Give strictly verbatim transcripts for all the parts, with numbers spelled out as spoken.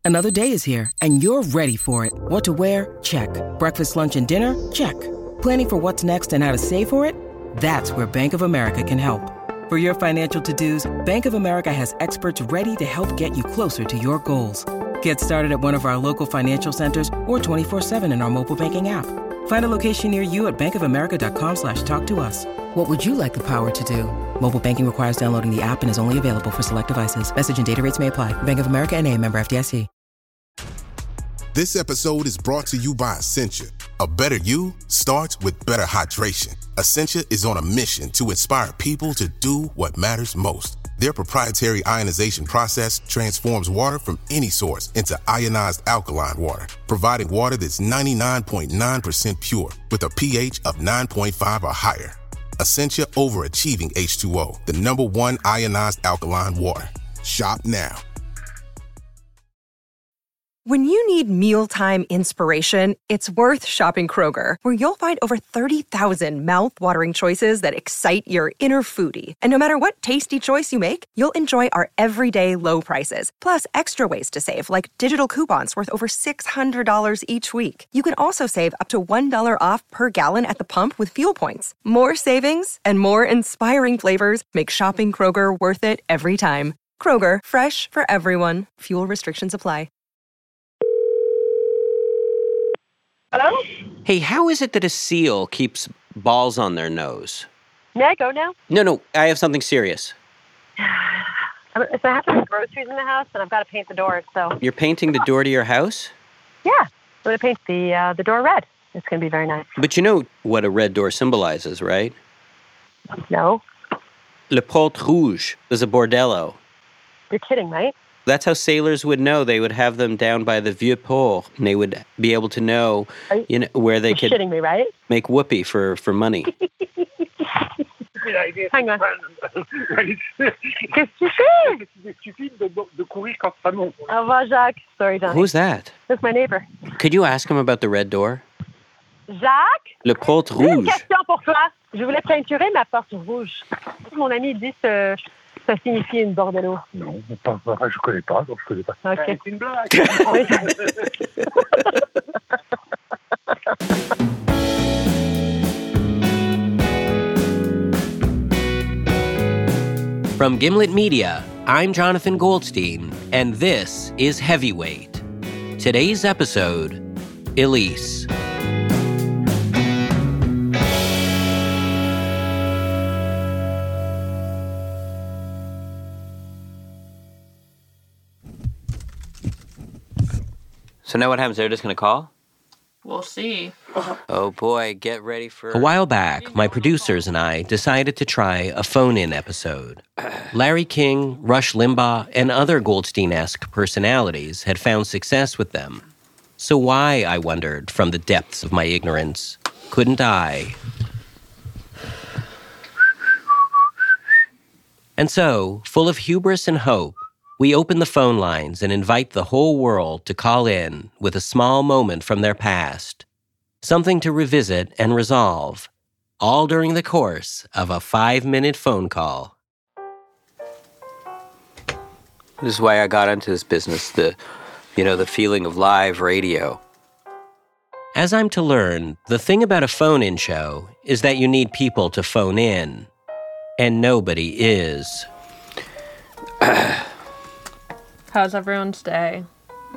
Another day is here, and you're ready for it. What to wear? Check. Breakfast, lunch, and dinner? Check. Planning for what's next and how to save for it? That's where Bank of America can help. For your financial to-dos, Bank of America has experts ready to help get you closer to your goals. Get started at one of our local financial centers or twenty-four seven in our mobile banking app. Find a location near you at bankofamerica.com slash talk to us. What would you like the power to do? Mobile banking requires downloading the app and is only available for select devices. Message and data rates may apply. Bank of America N A, member F D I C. This episode is brought to you by Essentia. A better you starts with better hydration. Essentia is on a mission to inspire people to do what matters most. Their proprietary ionization process transforms water from any source into ionized alkaline water, providing water that's ninety-nine point nine percent pure with a pH of nine point five or higher. Essentia Overachieving H two O, the number one ionized alkaline water. Shop now. When you need mealtime inspiration, it's worth shopping Kroger, where you'll find over thirty thousand mouth-watering choices that excite your inner foodie. And no matter what tasty choice you make, you'll enjoy our everyday low prices, plus extra ways to save, like digital coupons worth over six hundred dollars each week. You can also save up to one dollar off per gallon at the pump with fuel points. More savings and more inspiring flavors make shopping Kroger worth it every time. Kroger, fresh for everyone. Fuel restrictions apply. Hello? Hey, how is it that a seal keeps balls on their nose? May I go now? No, no, I have something serious. So I have some groceries in the house, and I've got to paint the doors, so... You're painting the door to your house? Yeah, I'm going to paint the uh, the door red. It's going to be very nice. But you know what a red door symbolizes, right? No. Le Porte Rouge is a bordello. You're kidding, right? That's how sailors would know. They would have them down by the Vieux Port, and they would be able to know, you, you know, where they you're could shitting me, right? make whoopee for, for money. Hang on. Qu'est-ce que tu fais? C'est stupide de, de courir quand ça monte. Au revoir, Jacques. Sorry, Johnny. Who's that? That's my neighbor. Could you ask him about the red door? Jacques? Le Porte J'ai une Rouge. question pour toi. Je voulais peinturer ma porte rouge. Mon ami dit que ça signifie une bordello. Non, pas, pas, je connais pas, donc je connais pas. Ok. C'est une blague. From Gimlet Media, I'm Jonathan Goldstein, and this is Heavyweight. Today's episode, Elise. So now what happens? They're just going to call? We'll see. Oh boy, get ready for... A while back, my producers and I decided to try a phone-in episode. Larry King, Rush Limbaugh, and other Goldstein-esque personalities had found success with them. So why, I wondered, from the depths of my ignorance, couldn't I? And so, full of hubris and hope, we open the phone lines and invite the whole world to call in with a small moment from their past, something to revisit and resolve, all during the course of a five-minute phone call. This is why I got into this business, the, you know, the feeling of live radio. As I'm to learn, the thing about a phone-in show is that you need people to phone in, and nobody is. How's everyone's day?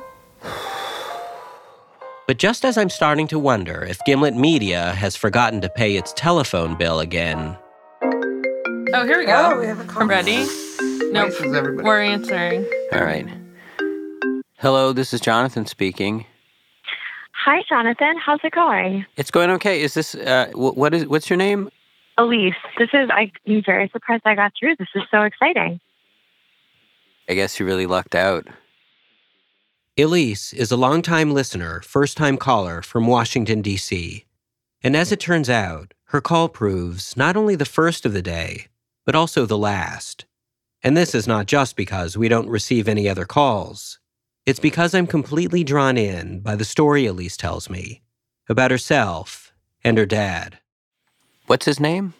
But just as I'm starting to wonder if Gimlet Media has forgotten to pay its telephone bill again... Oh, here we go. Oh, we have a call. I'm ready. Nope, Places, everybody. we're answering. All right. Hello, this is Jonathan speaking. Hi, Jonathan. How's it going? It's going okay. Is this, uh, wh- what is, what's your name? Elise. This is, I'm very surprised I got through. This is so exciting. I guess you really lucked out. Elise is a longtime listener, first-time caller from Washington, D C And as it turns out, her call proves not only the first of the day, but also the last. And this is not just because we don't receive any other calls. It's because I'm completely drawn in by the story Elise tells me about herself and her dad. What's his name?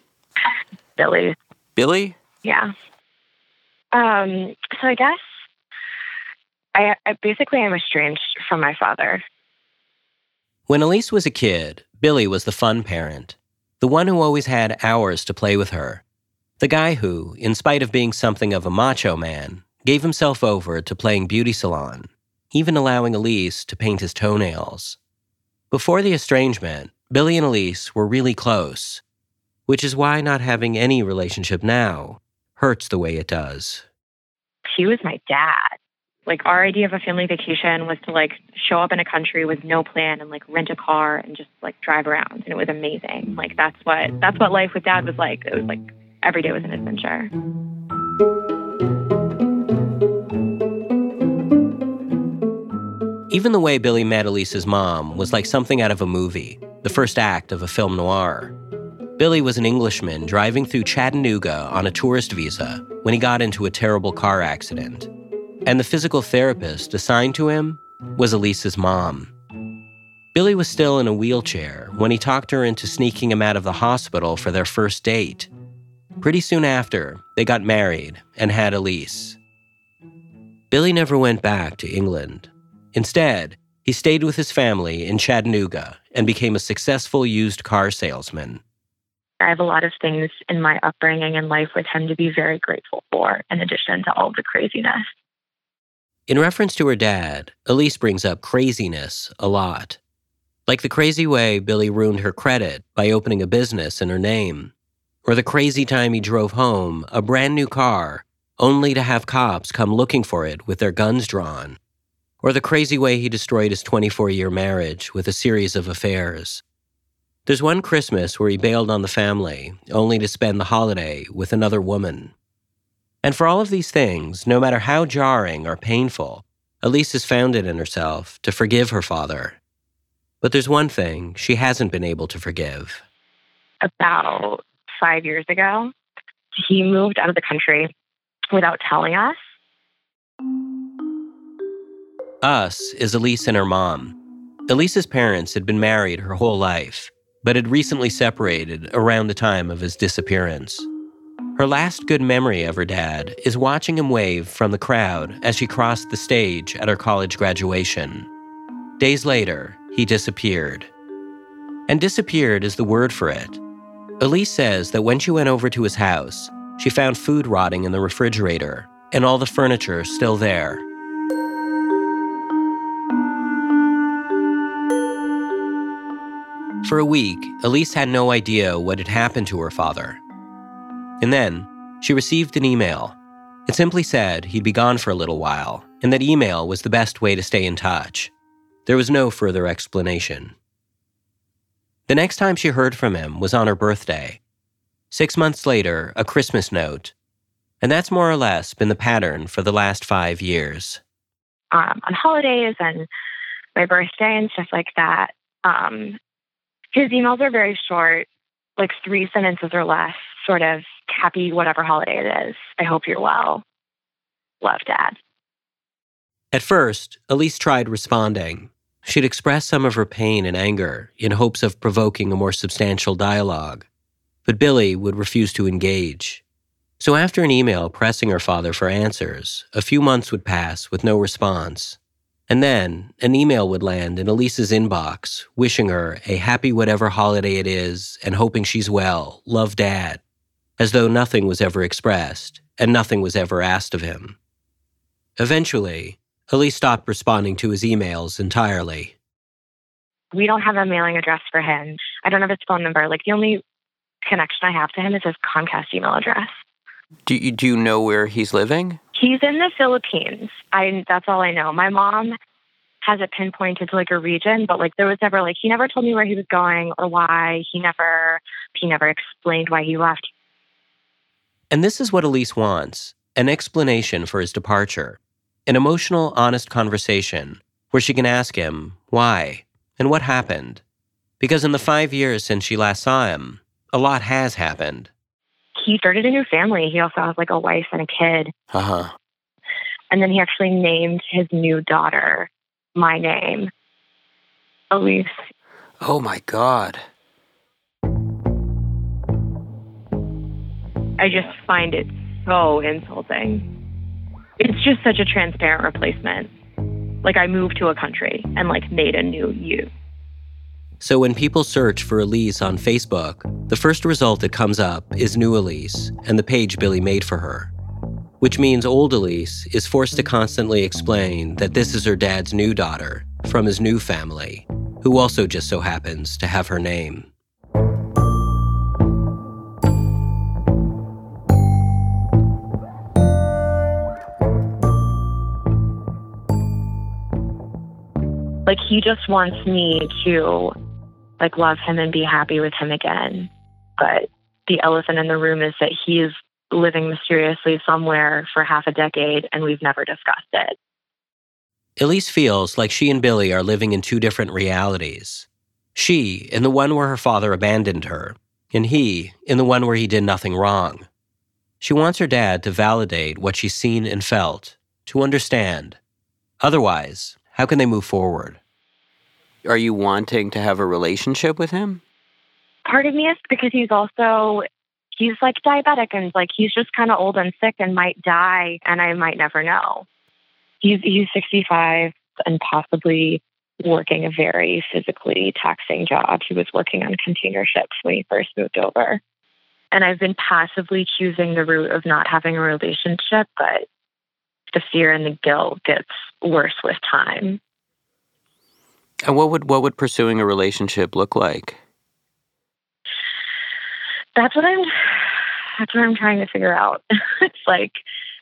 I, I basically am estranged from my father. When Elise was a kid, Billy was the fun parent, the one who always had hours to play with her, the guy who, in spite of being something of a macho man, gave himself over to playing beauty salon, even allowing Elise to paint his toenails. Before the estrangement, Billy and Elise were really close, which is why not having any relationship now hurts the way it does. He was my dad. Like, our idea of a family vacation was to, like, show up in a country with no plan and, like, rent a car and just, like, drive around. And it was amazing. Like, that's what that's what life with Dad was like. It was, like, every day was an adventure. Even the way Billy met Elise's mom was like something out of a movie, the first act of a film noir. Billy was an Englishman driving through Chattanooga on a tourist visa when he got into a terrible car accident. And the physical therapist assigned to him was Elise's mom. Billy was still in a wheelchair when he talked her into sneaking him out of the hospital for their first date. Pretty soon after, they got married and had Elise. Billy never went back to England. Instead, he stayed with his family in Chattanooga and became a successful used car salesman. I have a lot of things in my upbringing and life with him to be very grateful for, in addition to all the craziness. In reference to her dad, Elise brings up craziness a lot. Like the crazy way Billy ruined her credit by opening a business in her name, or the crazy time he drove home a brand new car only to have cops come looking for it with their guns drawn, or the crazy way he destroyed his twenty-four-year marriage with a series of affairs. There's one Christmas where he bailed on the family, only to spend the holiday with another woman. And for all of these things, no matter how jarring or painful, Elise has found it in herself to forgive her father. But there's one thing she hasn't been able to forgive. About five years ago, he moved out of the country without telling us. Us is Elise and her mom. Elise's parents had been married her whole life, but had recently separated around the time of his disappearance. Her last good memory of her dad is watching him wave from the crowd as she crossed the stage at her college graduation. Days later, he disappeared. And disappeared is the word for it. Elise says that when she went over to his house, she found food rotting in the refrigerator and all the furniture still there. For a week, Elise had no idea what had happened to her father. And then, she received an email. It simply said he'd be gone for a little while, and that email was the best way to stay in touch. There was no further explanation. The next time she heard from him was on her birthday. Six months later, a Christmas note. And that's more or less been the pattern for the last five years. Um, on holidays and my birthday and stuff like that, um, his emails are very short, like three sentences or less, sort of happy whatever holiday it is. I hope you're well. Love, Dad. At first, Elise tried responding. She'd express some of her pain and anger in hopes of provoking a more substantial dialogue. But Billy would refuse to engage. So after an email pressing her father for answers, a few months would pass with no response. And then, an email would land in Elise's inbox, wishing her a happy whatever holiday it is and hoping she's well, love, Dad, as though nothing was ever expressed and nothing was ever asked of him. Eventually, Elise stopped responding to his emails entirely. We don't have a mailing address for him. I don't have his phone number. Like, the only connection I have to him is his Comcast email address. Do you, do you know where he's living? He's in the Philippines. I that's all I know. My mom has it pinpointed to like a region, but like there was never like he never told me where he was going or why. He never he never explained why he left. And this is what Elise wants, an explanation for his departure, an emotional, honest conversation where she can ask him why and what happened. Because in the five years since she last saw him, a lot has happened. He started a new family. He also has like a wife and a kid. Uh-huh. And then he actually named his new daughter my name, Elise. Oh my God. I just find it so insulting. It's just such a transparent replacement. Like I moved to a country and like made a new you. So when people search for Elise on Facebook, the first result that comes up is new Elise and the page Billy made for her. Which means old Elise is forced to constantly explain that this is her dad's new daughter from his new family, who also just so happens to have her name. Like he just wants me to like love him and be happy with him again. But the elephant in the room is that he's living mysteriously somewhere for half a decade and we've never discussed it. Elise feels like she and Billy are living in two different realities. She in the one where her father abandoned her, and he in the one where he did nothing wrong. She wants her dad to validate what she's seen and felt, to understand. Otherwise, how can they move forward? Are you wanting to have a relationship with him? Part of me is because he's also, he's like diabetic and like he's just kind of old and sick and might die and I might never know. He's, he's sixty-five and possibly working a very physically taxing job. He was working on container ships when he first moved over. And I've been passively choosing the route of not having a relationship, but the fear and the guilt gets worse with time. And what would what would pursuing a relationship look like? That's what I'm that's what I'm trying to figure out. It's like,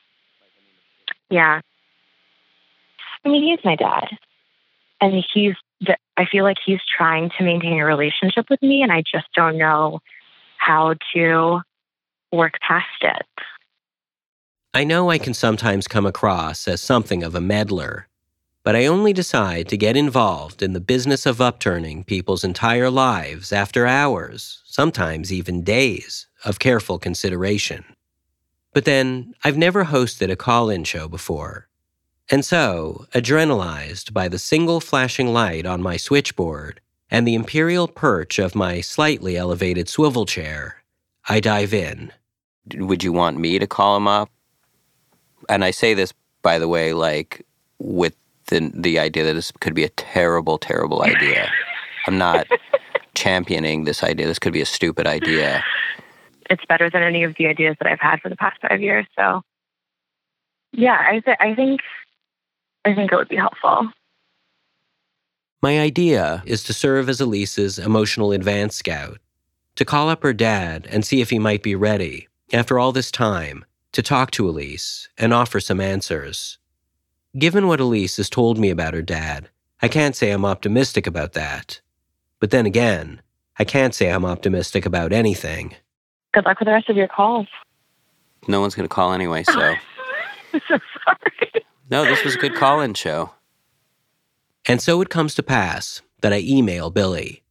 yeah. I mean, he's my dad. And he's I feel like he's trying to maintain a relationship with me, and I just don't know how to work past it. I know I can sometimes come across as something of a meddler, but I only decide to get involved in the business of upturning people's entire lives after hours, sometimes even days, of careful consideration. But then, I've never hosted a call-in show before. And so, adrenalized by the single flashing light on my switchboard and the imperial perch of my slightly elevated swivel chair, I dive in. Would you want me to call him up? And I say this, by the way, like, with the the idea that this could be a terrible, terrible idea. I'm not championing this idea. This could be a stupid idea. It's better than any of the ideas that I've had for the past five years. So, yeah, I, th- I think I think it would be helpful. My idea is to serve as Elise's emotional advance scout, to call up her dad and see if he might be ready, after all this time, to talk to Elise and offer some answers. Given what Elise has told me about her dad, I can't say I'm optimistic about that. But then again, I can't say I'm optimistic about anything. Good luck with the rest of your calls. No one's going to call anyway, so... I'm so sorry. No, this was a good call-in show. And so it comes to pass that I email Billy.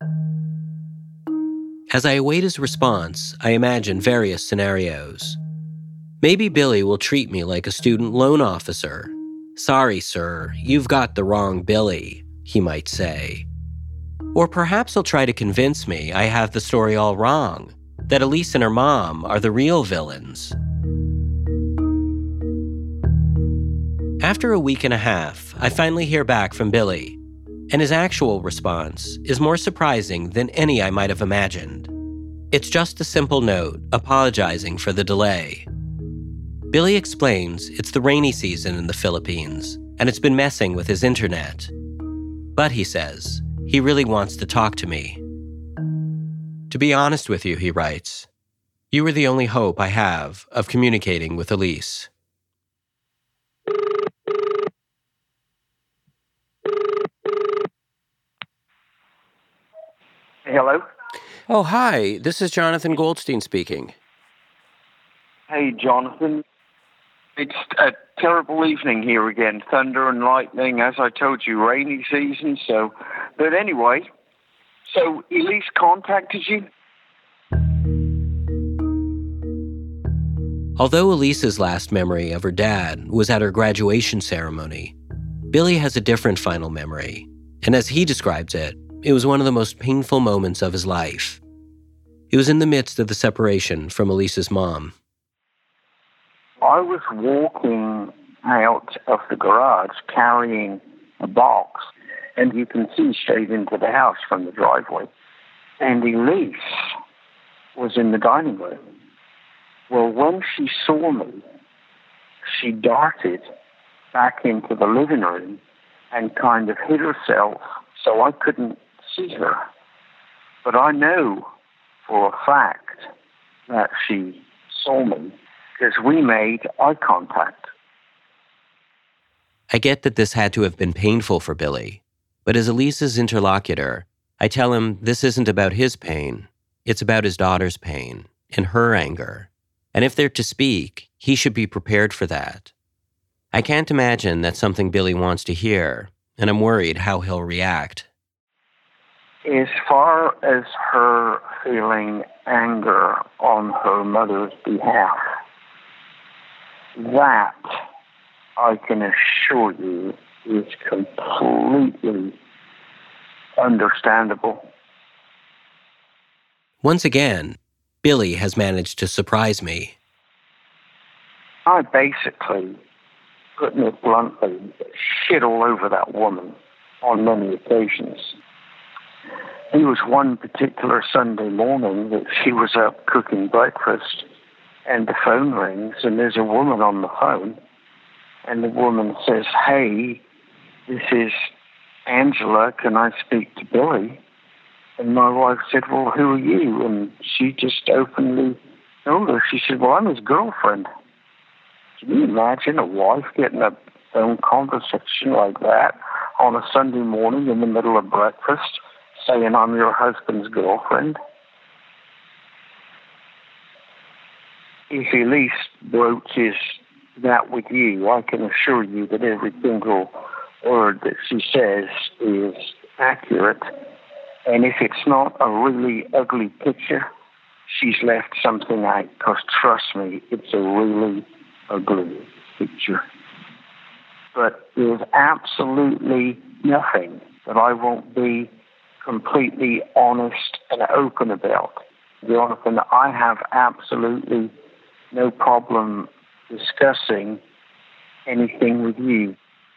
As I await his response, I imagine various scenarios. Maybe Billy will treat me like a student loan officer. "Sorry, sir, you've got the wrong Billy," he might say. Or perhaps he'll try to convince me I have the story all wrong, that Elise and her mom are the real villains. After a week and a half, I finally hear back from Billy, and his actual response is more surprising than any I might have imagined. It's just a simple note apologizing for the delay. Billy explains it's the rainy season in the Philippines, and it's been messing with his internet. But, he says, he really wants to talk to me. "To be honest with you," he writes, "you are the only hope I have of communicating with Elise." Hello? Oh, hi. This is Jonathan Goldstein speaking. Hey, Jonathan. It's a terrible evening here again. Thunder and lightning, as I told you, rainy season, so... But anyway, so Elise contacted you? Although Elise's last memory of her dad was at her graduation ceremony, Billy has a different final memory, and as he describes it, it was one of the most painful moments of his life. It was in the midst of the separation from Elise's mom. I was walking out of the garage carrying a box, and you can see straight into the house from the driveway. And Elise was in the dining room. Well, when she saw me, she darted back into the living room and kind of hid herself so I couldn't see her. But I know for a fact that she saw me because we made eye contact. I get that this had to have been painful for Billy, but as Elise's interlocutor, I tell him this isn't about his pain, it's about his daughter's pain and her anger. And if they're to speak, he should be prepared for that. I can't imagine that's something Billy wants to hear, and I'm worried how he'll react. As far as her feeling anger on her mother's behalf, that, I can assure you, is completely understandable. Once again, Billy has managed to surprise me. I basically, putting it bluntly, shit all over that woman on many occasions. There was one particular Sunday morning that she was up cooking breakfast, and the phone rings, and there's a woman on the phone, and the woman says, "Hey, this is Angela, can I speak to Billy?" And my wife said, "Well, who are you?" And she just openly told her. She said, "Well, I'm his girlfriend." Can you imagine a wife getting a phone conversation like that on a Sunday morning in the middle of breakfast, saying, "I'm your husband's girlfriend"? If Elise broaches that with you, I can assure you that every single word that she says is accurate. And if it's not a really ugly picture, she's left something out, because trust me, it's a really ugly picture. But there's absolutely nothing that I won't be completely honest and open about. The only thing that I have absolutely no problem discussing anything with you.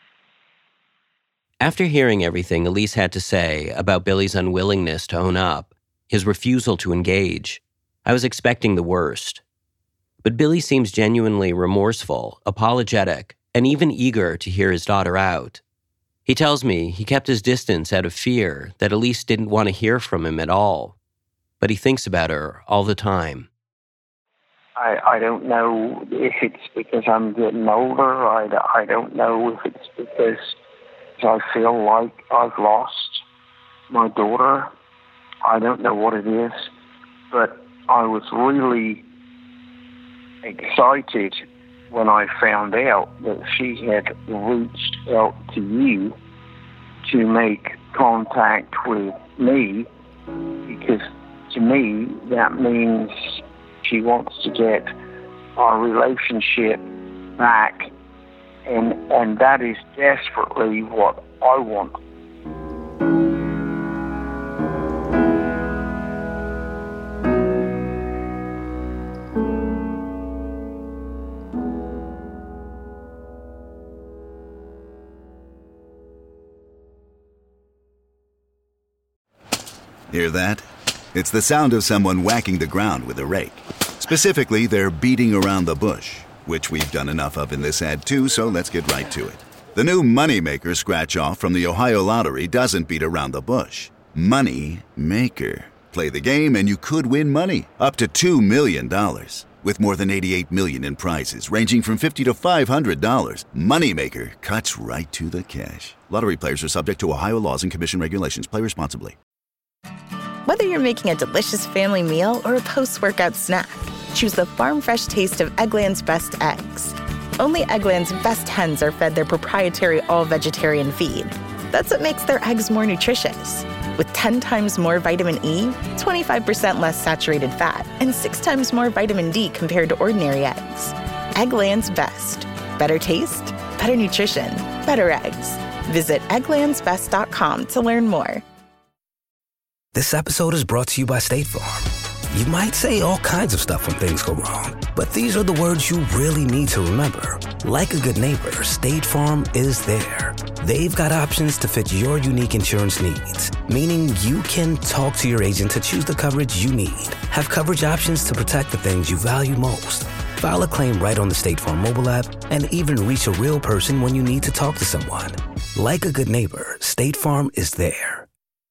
After hearing everything Elise had to say about Billy's unwillingness to own up, his refusal to engage, I was expecting the worst. But Billy seems genuinely remorseful, apologetic, and even eager to hear his daughter out. He tells me he kept his distance out of fear that Elise didn't want to hear from him at all, but he thinks about her all the time. I, I don't know if it's because I'm getting older. I, I don't know if it's because I feel like I've lost my daughter. I don't know what it is, but I was really excited when I found out that she had reached out to you to make contact with me, because to me that means she wants to get our relationship back, and and that is desperately what I want. Hear that? It's the sound of someone whacking the ground with a rake. Specifically, they're beating around the bush, which we've done enough of in this ad too, so let's get right to it. The new Money Maker scratch-off from the Ohio Lottery doesn't beat around the bush. Money Maker. Play the game and you could win money, up to two million dollars. With more than eighty-eight million dollars in prizes, ranging from fifty dollars to five hundred dollars. Money Maker cuts right to the cash. Lottery players are subject to Ohio laws and commission regulations. Play responsibly. Whether you're making a delicious family meal or a post-workout snack, choose the farm-fresh taste of Eggland's Best eggs. Only Eggland's best hens are fed their proprietary all-vegetarian feed. That's what makes their eggs more nutritious. With ten times more vitamin E, twenty-five percent less saturated fat, and six times more vitamin D compared to ordinary eggs. Eggland's Best. Better taste, better nutrition, better eggs. Visit egglands best dot com to learn more. This episode is brought to you by State Farm. You might say all kinds of stuff when things go wrong, but these are the words you really need to remember. Like a good neighbor, State Farm is there. They've got options to fit your unique insurance needs, meaning you can talk to your agent to choose the coverage you need. Have coverage options to protect the things you value most. File a claim right on the State Farm mobile app and even reach a real person when you need to talk to someone. Like a good neighbor, State Farm is there.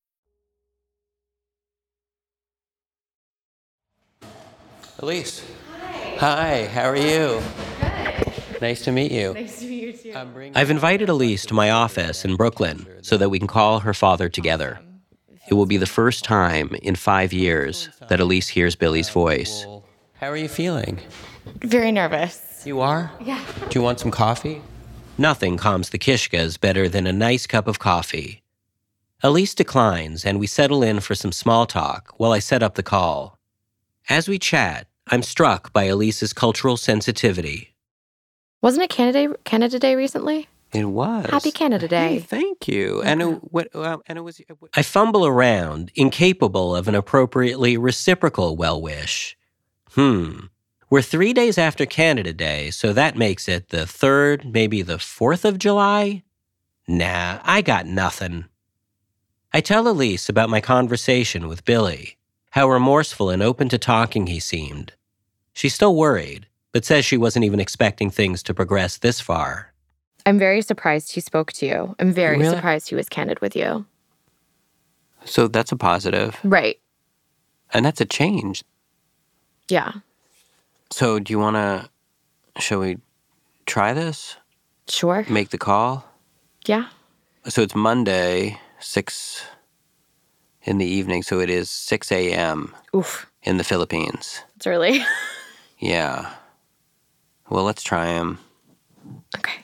Elise. Hi. Hi, how are you? Good. Nice to meet you. Nice to meet you too. I've invited Elise to my office in Brooklyn so that we can call her father together. It will be the first time in five years that Elise hears Billy's voice. How are you feeling? Very nervous. You are? Yeah. Do you want some coffee? Nothing calms the Kishkas better than a nice cup of coffee. Elise declines, and we settle in for some small talk while I set up the call. As we chat, I'm struck by Elise's cultural sensitivity. Wasn't it Canada Day, Canada Day recently? It was. Happy Canada Day. Hey, thank you. And it, what, uh, and it was. What... I fumble around, incapable of an appropriately reciprocal well wish. Hmm. We're three days after Canada Day, so that makes it the third, maybe the fourth of July? Nah, I got nothing. I tell Elise about my conversation with Billy, how remorseful and open to talking he seemed. She's still worried, but says she wasn't even expecting things to progress this far. I'm very surprised he spoke to you. I'm very Really? surprised he was candid with you. So that's a positive. Right. And that's a change. Yeah. So do you want to, shall we try this? Sure. Make the call? Yeah. So it's Monday, six in the evening, so it is six a.m. Oof. in the Philippines. It's early. Yeah. Well, let's try him. Okay.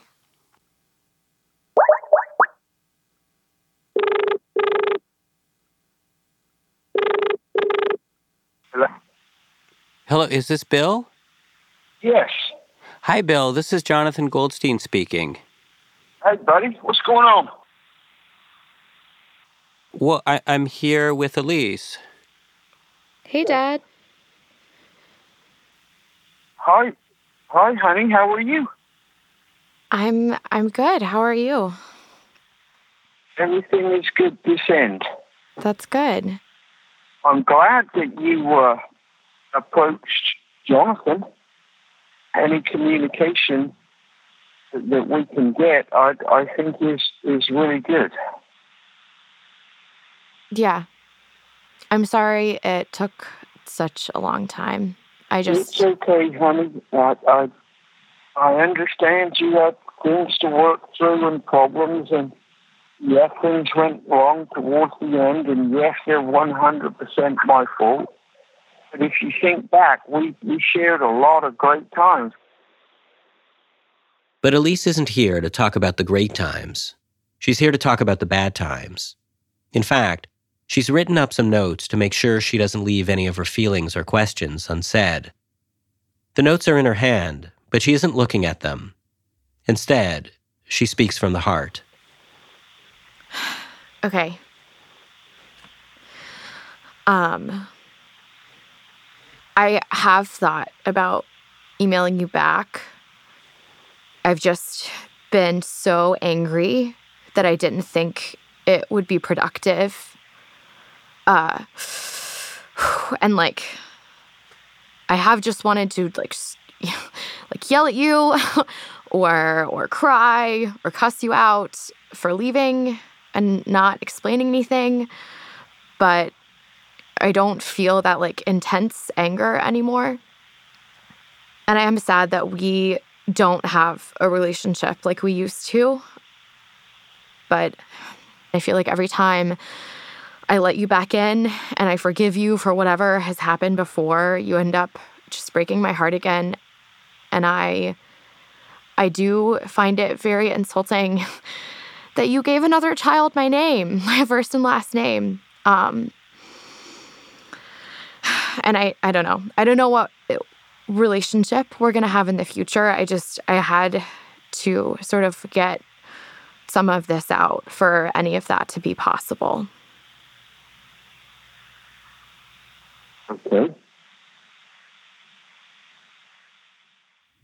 Hello? Hello, is this Bill? Yes. Hi, Bill. This is Jonathan Goldstein speaking. Hey, buddy. What's going on? Well, I, I'm here with Elise. Hey, Dad. Hi. Hi, honey. How are you? I'm I'm good. How are you? Everything is good this end. That's good. I'm glad that you uh, approached Jonathan. Any communication that, that we can get, I, I think is, is really good. Yeah. I'm sorry it took such a long time. I just... It's okay, honey. I, I, I understand you had things to work through and problems, and yes, things went wrong towards the end, and yes, they're one hundred percent my fault. But if you think back, we, we shared a lot of great times. But Elise isn't here to talk about the great times. She's here to talk about the bad times. In fact, she's written up some notes to make sure she doesn't leave any of her feelings or questions unsaid. The notes are in her hand, but she isn't looking at them. Instead, she speaks from the heart. Okay. Um, I have thought about emailing you back. I've just been so angry that I didn't think it would be productive. Uh, and like, I have just wanted to like, like yell at you or, or cry or cuss you out for leaving and not explaining anything. But I don't feel that like intense anger anymore. And I am sad that we don't have a relationship like we used to. But I feel like every time I let you back in and I forgive you for whatever has happened before, you end up just breaking my heart again. And I I do find it very insulting that you gave another child my name, my first and last name. Um, and I, I don't know. I don't know what relationship we're going to have in the future. I just, I had to sort of get some of this out for any of that to be possible. Okay.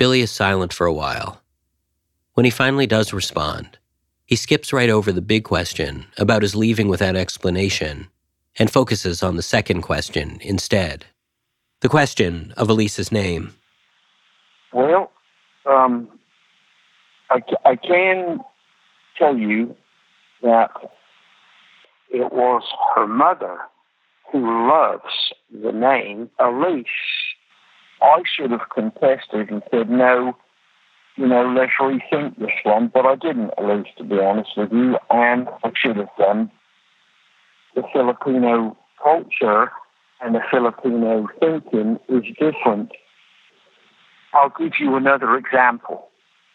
Billy is silent for a while. When he finally does respond, he skips right over the big question about his leaving without explanation and focuses on the second question instead. The question of Elise's name. Well, um, I, I can tell you that it was her mother who loves the name Elise. I should have contested and said, no, you know, let's rethink this one, but I didn't, Elise, to be honest with you, and I should have done. The Filipino culture and the Filipino thinking is different. I'll give you another example.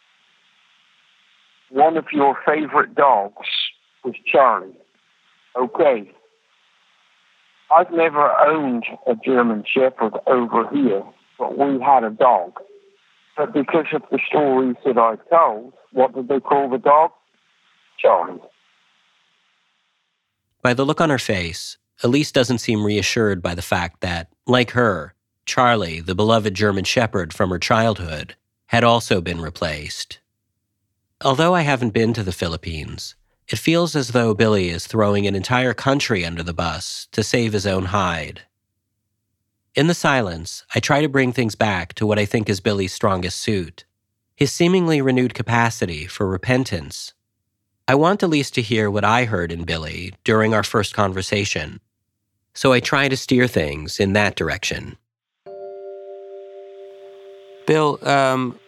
One of your favorite dogs was Charlie. Okay. I've never owned a German Shepherd over here, but we had a dog. But because of the stories that I've told, what did they call the dog? Charlie. By the look on her face, Elise doesn't seem reassured by the fact that, like her, Charlie, the beloved German Shepherd from her childhood, had also been replaced. Although I haven't been to the Philippines, it feels as though Billy is throwing an entire country under the bus to save his own hide. In the silence, I try to bring things back to what I think is Billy's strongest suit, his seemingly renewed capacity for repentance. I want Elise to hear what I heard in Billy during our first conversation, so I try to steer things in that direction. Bill, um,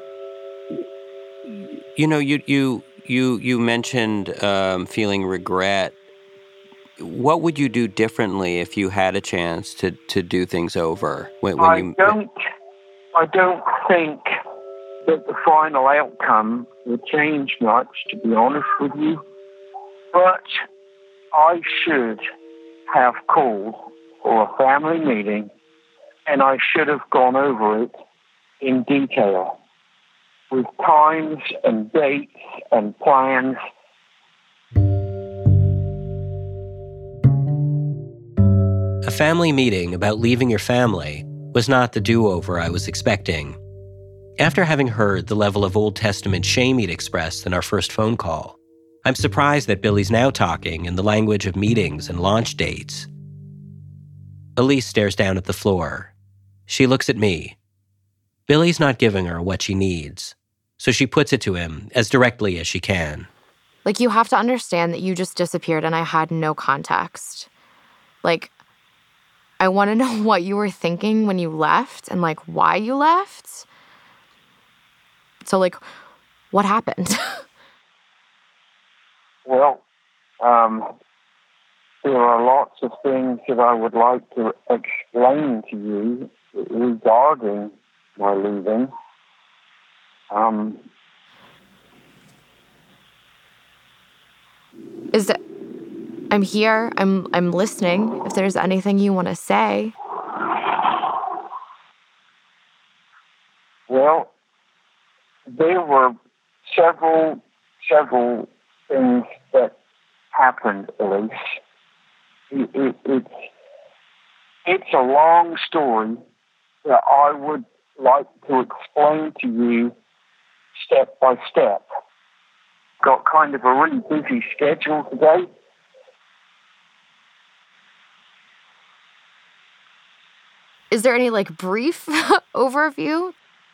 you know, you you you you mentioned um, feeling regret. What would you do differently if you had a chance to, to do things over? When, when I you... don't. I don't think that the final outcome would change much, to be honest with you. But I should have called for a family meeting, and I should have gone over it in detail, with times and dates and plans. A family meeting about leaving your family was not the do-over I was expecting. After having heard the level of Old Testament shame he'd expressed in our first phone call, I'm surprised that Billy's now talking in the language of meetings and launch dates. Elise stares down at the floor. She looks at me. Billy's not giving her what she needs, so she puts it to him as directly as she can. Like, you have to understand that you just disappeared and I had no context. Like, I want to know what you were thinking when you left and, like, why you left. So, like, what happened? Well, um, there are lots of things that I would like to explain to you regarding my leaving. Um, Is that... I'm here. I'm I'm listening. If there's anything you want to say. Well, there were several, several things that happened, Elise. It, it, it's, it's a long story that I would like to explain to you step by step. Got kind of a really busy schedule today. Is there any, like, brief overview?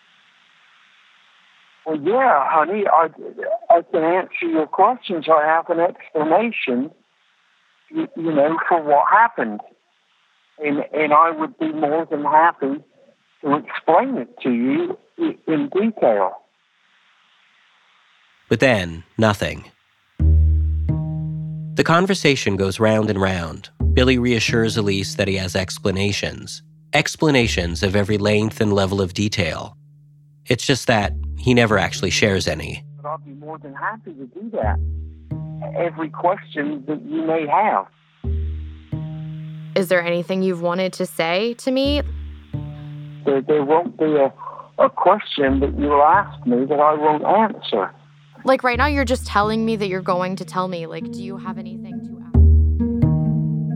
Well, yeah, honey, I, I can answer your questions. I have an explanation, you, you know, for what happened. And, and I would be more than happy to explain it to you in, in detail. But then, nothing. The conversation goes round and round. Billy reassures Elise that he has explanations. Explanations of every length and level of detail. It's just that he never actually shares any. But I'll be more than happy to do that. Every question that you may have. Is there anything you've wanted to say to me? There, there won't be a, a question that you'll ask me that I won't answer. Like, right now you're just telling me that you're going to tell me. Like, do you have anything to ask?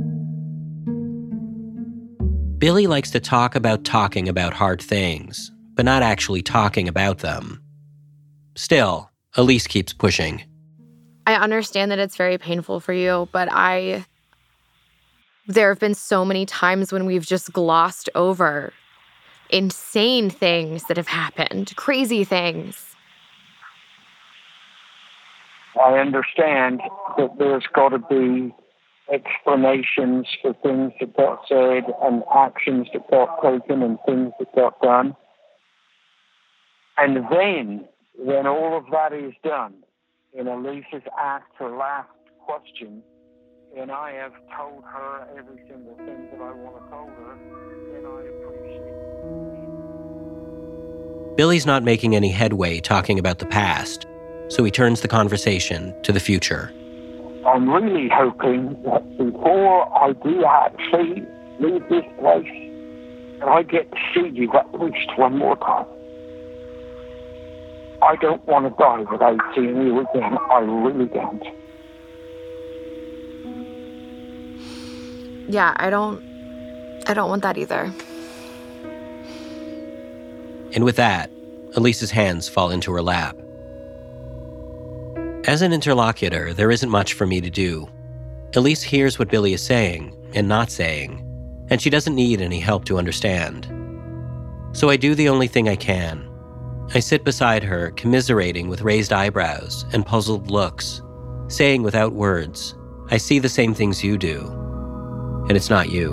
Billy likes to talk about talking about hard things, but not actually talking about them. Still, Elise keeps pushing. I understand that it's very painful for you, but I... There have been so many times when we've just glossed over insane things that have happened, crazy things. I understand that there's got to be explanations for things that got said and actions that got taken and things that got done. And then, when all of that is done, and Elise has asked her last question, and I have told her every single thing that I want to tell her, then I appreciate it. Billy's not making any headway talking about the past, so he turns the conversation to the future. I'm really hoping that before I do actually leave this place, that I get to see you at least one more time. I don't want to die without seeing you again. I really don't. Yeah, I don't... I don't want that either. And with that, Elise's hands fall into her lap. As an interlocutor, there isn't much for me to do. Elise hears what Billy is saying and not saying, and she doesn't need any help to understand. So I do the only thing I can. I sit beside her, commiserating with raised eyebrows and puzzled looks, saying without words, I see the same things you do, and it's not you.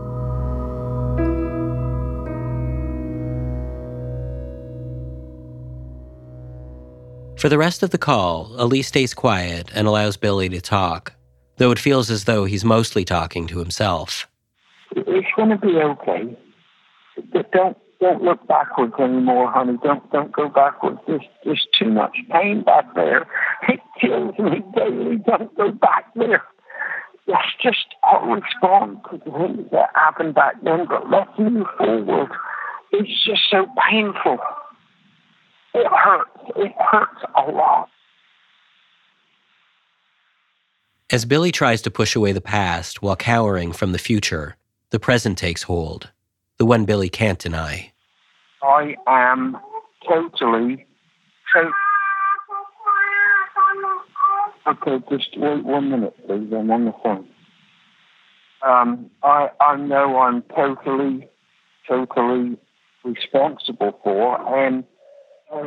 For the rest of the call, Elise stays quiet and allows Billy to talk, though it feels as though he's mostly talking to himself. It's going to be okay. But don't don't look backwards anymore, honey. Don't don't go backwards. There's there's too much pain back there. It kills me daily. Don't go back there. Let's just I'll respond to the things that happened back then, but let's move forward. It's just so painful. It hurts. It hurts a lot. As Billy tries to push away the past while cowering from the future, the present takes hold, the one Billy can't deny. I am totally, to- Okay, just wait one minute, please. I'm on the phone. Um, I I know I'm totally, totally responsible for, and uh,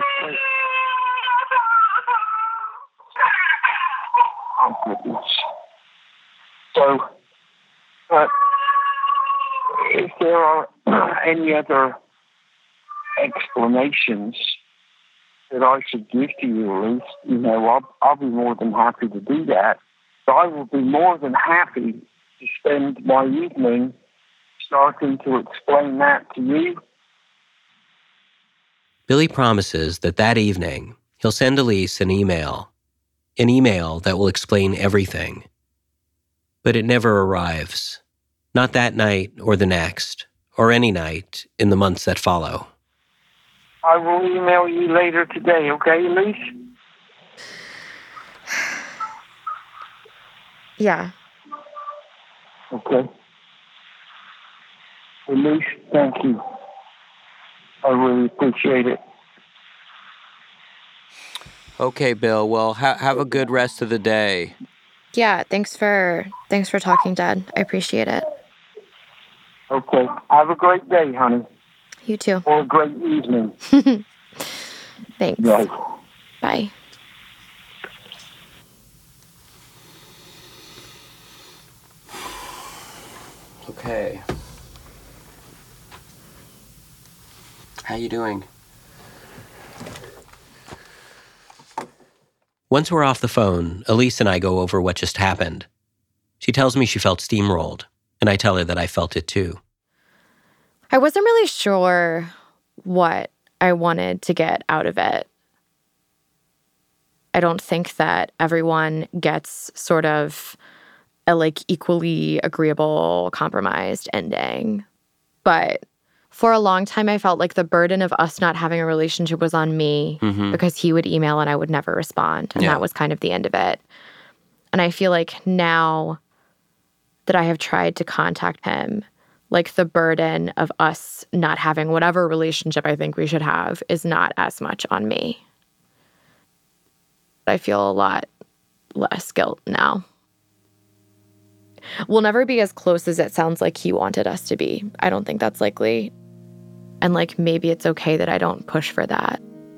oh goodness. So, but if there are any other explanations that I should give to you, at least, you know, I'll, I'll be more than happy to do that. But I will be more than happy to spend my evening starting to explain that to you. Billy promises that that evening, he'll send Elise an email, an email that will explain everything. But it never arrives. Not that night or the next, or any night in the months that follow. I will email you later today, okay, Elise? Yeah. Okay. Elise, thank you. I really appreciate it. Okay, Bill. Well, ha- have a good rest of the day. Yeah, thanks for thanks for talking, Dad. I appreciate it. Okay. Have a great day, honey. You too. Or a great evening. Thanks. Right. Bye. Okay. How you doing? Once we're off the phone, Elise and I go over what just happened. She tells me she felt steamrolled, and I tell her that I felt it too. I wasn't really sure what I wanted to get out of it. I don't think that everyone gets sort of a like equally agreeable, compromised ending. But for a long time, I felt like the burden of us not having a relationship was on me mm-hmm. because he would email and I would never respond. And yeah. that was kind of the end of it. And I feel like now that I have tried to contact him, like the burden of us not having whatever relationship I think we should have is not as much on me. I feel a lot less guilt now. We'll never be as close as it sounds like he wanted us to be. I don't think that's likely. And like, maybe it's okay that I don't push for that.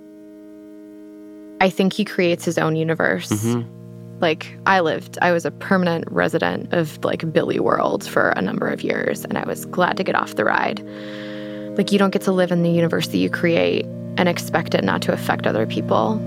I think he creates his own universe. Mm-hmm. Like, I lived, I was a permanent resident of like Billy World for a number of years, and I was glad to get off the ride. Like, you don't get to live in the universe that you create and expect it not to affect other people.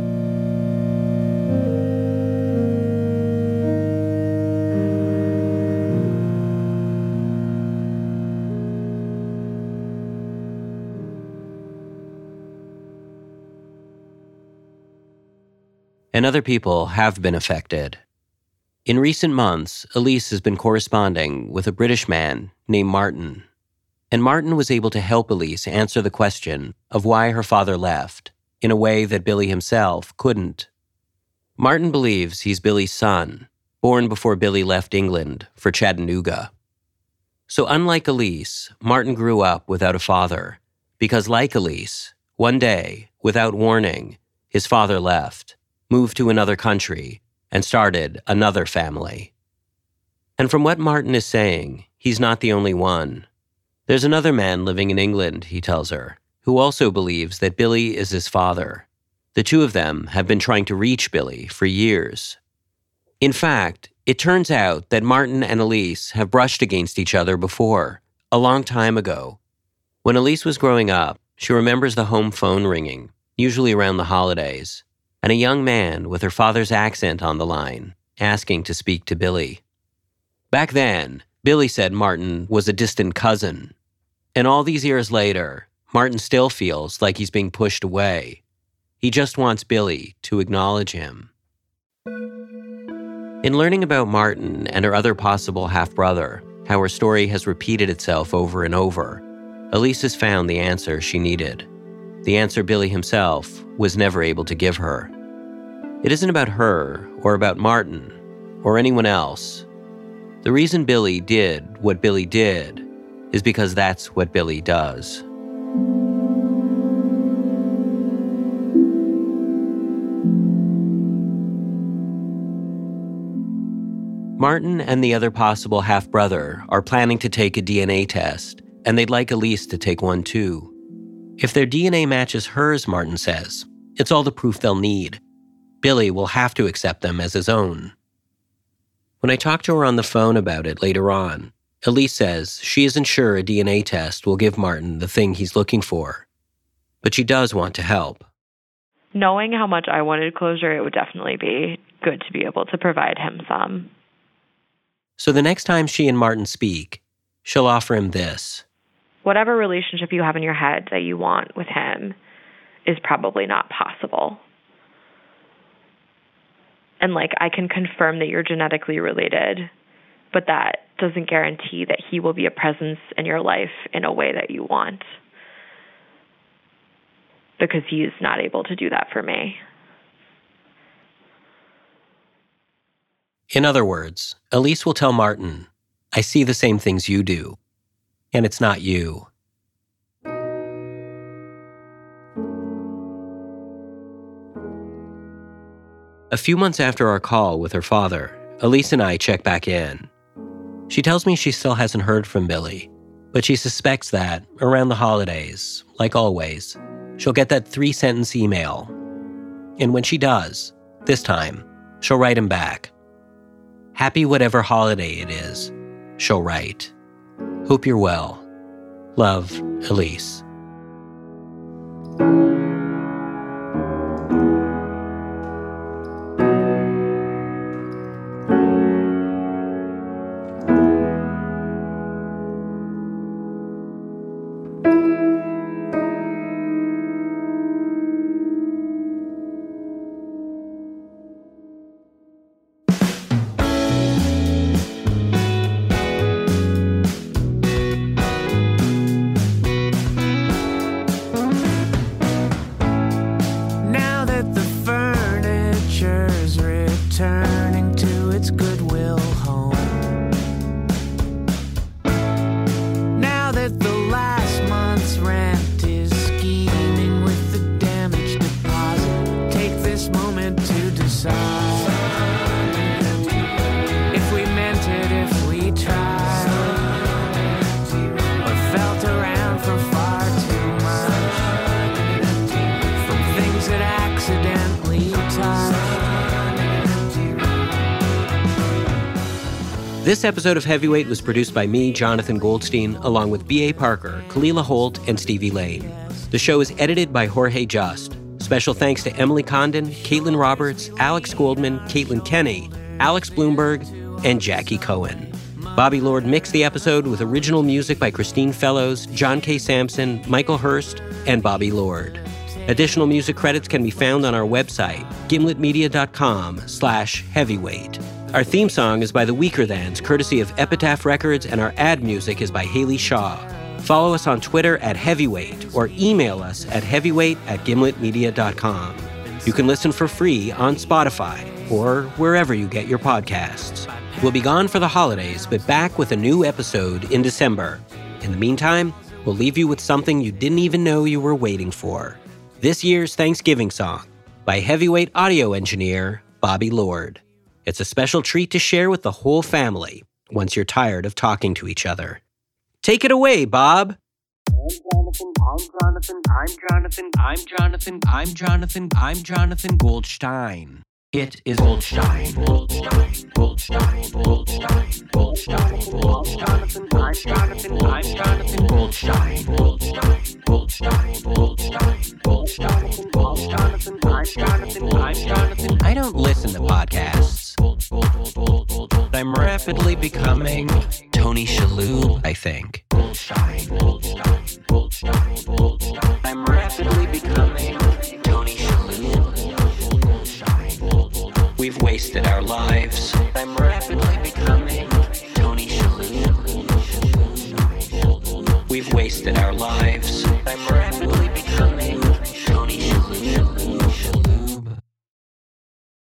And other people have been affected. In recent months, Elise has been corresponding with a British man named Martin. And Martin was able to help Elise answer the question of why her father left in a way that Billy himself couldn't. Martin believes he's Billy's son, born before Billy left England for Chattanooga. So unlike Elise, Martin grew up without a father because, like Elise, one day, without warning, his father left, moved to another country, and started another family. And from what Martin is saying, he's not the only one. There's another man living in England, he tells her, who also believes that Billy is his father. The two of them have been trying to reach Billy for years. In fact, it turns out that Martin and Elise have brushed against each other before, a long time ago. When Elise was growing up, she remembers the home phone ringing, usually around the holidays, and a young man with her father's accent on the line, asking to speak to Billy. Back then, Billy said Martin was a distant cousin. And all these years later, Martin still feels like he's being pushed away. He just wants Billy to acknowledge him. In learning about Martin and her other possible half-brother, how her story has repeated itself over and over, Elise has found the answer she needed. The answer Billy himself was never able to give her. It isn't about her or about Martin or anyone else. The reason Billy did what Billy did is because that's what Billy does. Martin and the other possible half-brother are planning to take a D N A test, and they'd like Elise to take one too. If their D N A matches hers, Martin says, it's all the proof they'll need. Billy will have to accept them as his own. When I talk to her on the phone about it later on, Elise says she isn't sure a D N A test will give Martin the thing he's looking for. But she does want to help. Knowing how much I wanted closure, it would definitely be good to be able to provide him some. So the next time she and Martin speak, she'll offer him this. Whatever relationship you have in your head that you want with him is probably not possible. And, like, I can confirm that you're genetically related, but that doesn't guarantee that he will be a presence in your life in a way that you want. Because he's not able to do that for me. In other words, Elise will tell Martin, I see the same things you do. And it's not you. A few months after our call with her father, Elise and I check back in. She tells me she still hasn't heard from Billy, but she suspects that, around the holidays, like always, she'll get that three-sentence email. And when she does, this time, she'll write him back. Happy whatever holiday it is, she'll write. Hope you're well. Love, Elise. This episode of Heavyweight was produced by me, Jonathan Goldstein, along with B A. Parker, Kalila Holt, and Stevie Lane. The show is edited by Jorge Just. Special thanks to Emily Condon, Caitlin Roberts, Alex Goldman, Caitlin Kenny, Alex Bloomberg, and Jackie Cohen. Bobby Lord mixed the episode with original music by Christine Fellows, John K. Sampson, Michael Hurst, and Bobby Lord. Additional music credits can be found on our website, gimletmedia.com slash heavyweight. Our theme song is by The Weaker Thans, courtesy of Epitaph Records, and our ad music is by Haley Shaw. Follow us on Twitter at Heavyweight or email us at heavyweight at gimletmedia dot com. You can listen for free on Spotify or wherever you get your podcasts. We'll be gone for the holidays, but back with a new episode in December. In the meantime, we'll leave you with something you didn't even know you were waiting for. This year's Thanksgiving song by Heavyweight audio engineer Bobby Lord. It's a special treat to share with the whole family once you're tired of talking to each other. Take it away, Bob. I'm Jonathan, I'm Jonathan, I'm Jonathan, I'm Jonathan, I'm Jonathan Goldstein. It is Goldstein, Goldstein, Goldstein, Goldstein, Goldstein, Goldstein, I'm Jonathan, I'm Jonathan Goldstein, Goldstein, Goldstein, Goldstein, Goldstein, Goldstein, I'm Jonathan, I'm Jonathan. I don't listen to podcasts. I'm rapidly becoming Tony Shalhoub, I think. I'm rapidly becoming Tony Shalhoub. We've wasted our lives. I'm rapidly becoming Tony Shalhoub. We've wasted our lives. I'm rapidly becoming